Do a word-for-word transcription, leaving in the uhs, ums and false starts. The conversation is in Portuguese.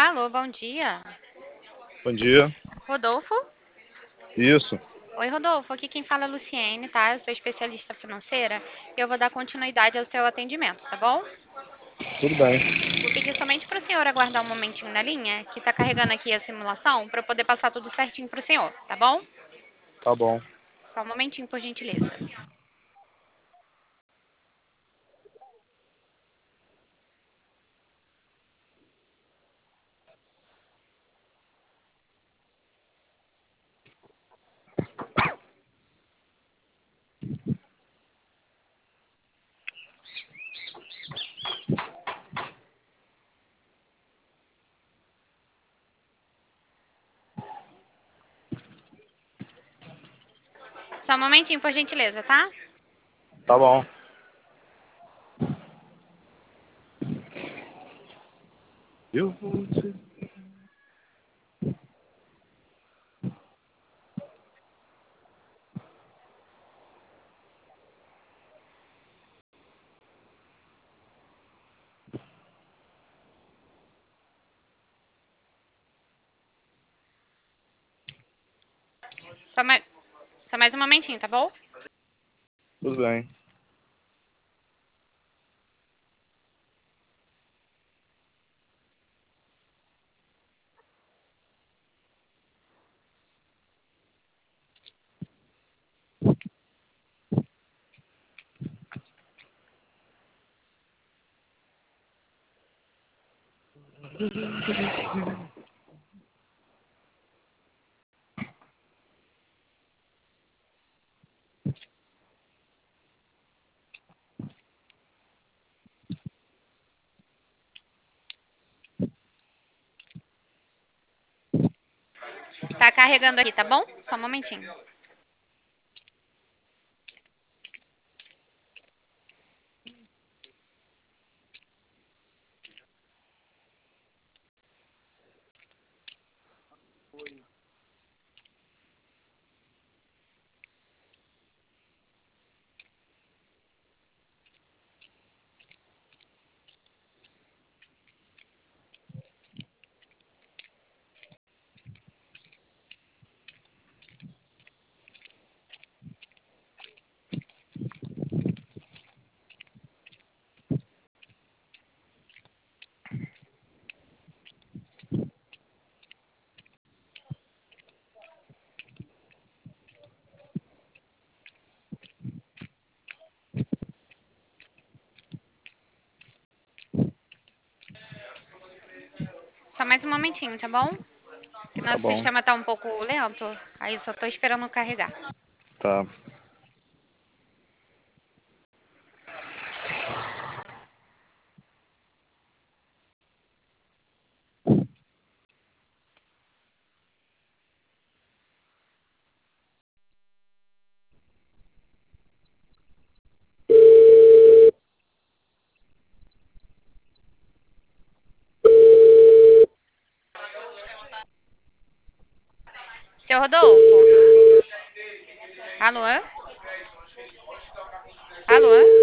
Alô, bom dia. Bom dia. Rodolfo? Isso, Oi, Rodolfo. Aqui quem fala é Luciene, tá? Eu sou especialista financeira e eu vou dar continuidade ao seu atendimento, tá bom? tudo bem. Vou pedir somente para o senhor aguardar um momentinho na linha, que tá carregando aqui a simulação, para eu poder passar tudo certinho para o senhor, tá bom? Tá bom. Só um momentinho, por gentileza. Só um momentinho, por gentileza, tá? Tá bom. Eu vou te... Só mais, só mais um momentinho, tá bom? Tudo bem. Tá carregando aqui, tá bom? Só um momentinho. Só mais um momentinho, tá bom? Que Tá nosso bom. sistema tá um pouco lento, aí eu só tô esperando carregar. Tá. Seu Rodolfo? Alô? Alô?